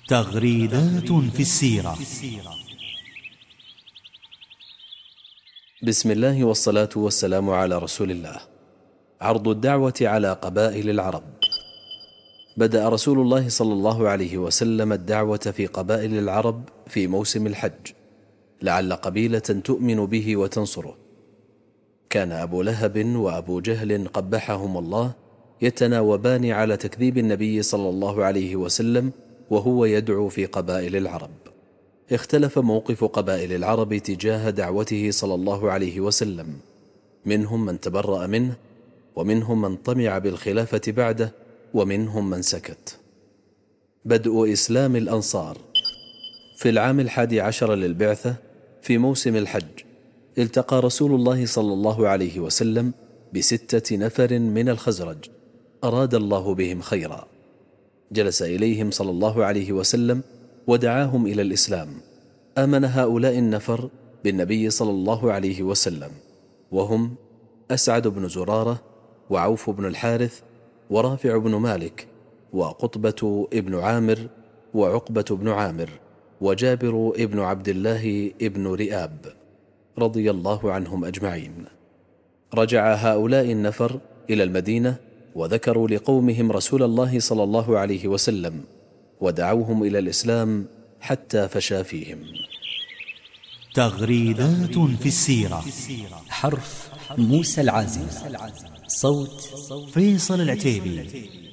تغريدات في السيرة. بسم الله والصلاة والسلام على رسول الله. عرض الدعوة على قبائل العرب. بدأ رسول الله صلى الله عليه وسلم الدعوة في قبائل العرب في موسم الحج، لعل قبيلة تؤمن به وتنصره. كان أبو لهب وأبو جهل قبحهم الله يتناوبان على تكذيب النبي صلى الله عليه وسلم وهو يدعو في قبائل العرب. اختلف موقف قبائل العرب تجاه دعوته صلى الله عليه وسلم، منهم من تبرأ منه، ومنهم من طمع بالخلافة بعده، ومنهم من سكت. بدء إسلام الأنصار. في العام 11 للبعثة في موسم الحج، التقى رسول الله صلى الله عليه وسلم ب6 نفر من الخزرج أراد الله بهم خيرا. جلس إليهم صلى الله عليه وسلم ودعاهم إلى الإسلام. آمن هؤلاء النفر بالنبي صلى الله عليه وسلم، وهم أسعد بن زرارة، وعوف بن الحارث، ورافع بن مالك، وقطبة ابن عامر، وعقبة بن عامر، وجابر ابن عبد الله ابن رئاب، رضي الله عنهم أجمعين. رجع هؤلاء النفر إلى المدينة وذكروا لقومهم رسول الله صلى الله عليه وسلم، ودعوهم إلى الإسلام حتى فشى فيهم. تغريدات في السيرة. حرف موسى العازم، صوت فيصل العتيبي.